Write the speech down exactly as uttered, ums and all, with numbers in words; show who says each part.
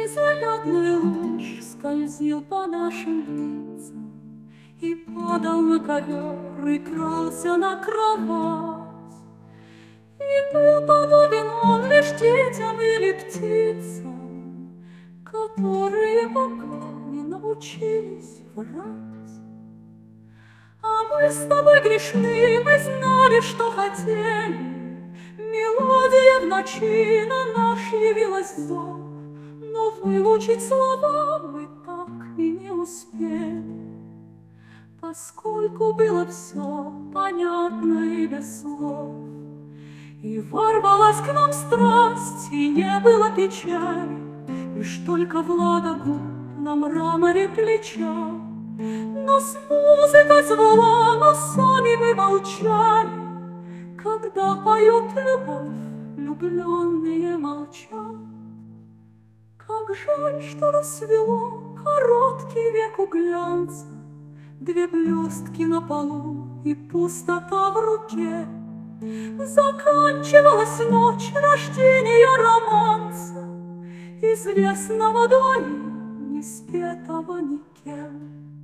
Speaker 1: Закатный луч скользил по нашим лицам и падал на ковер, и крался на кровать. И был подобен он лишь детям или птицам, которые пока не научились врать. А мы с тобой грешны, мы знали, что хотели. Мелодия в ночи на наш явилась зов, но выучить слова мы так и не успели, поскольку было все понятно и без слов. И ворвалась к нам страсть, и не было печали, лишь только влага губ на мраморе плеча. Нас музыка звала, но сами мы молчали. Когда поют любовь, влюбленные молчат. Как жаль, что рассвело короткий век у глянца, две блестки на полу и пустота в руке. Заканчивалась ночь рождения романса, известного дворе, не спетого никем.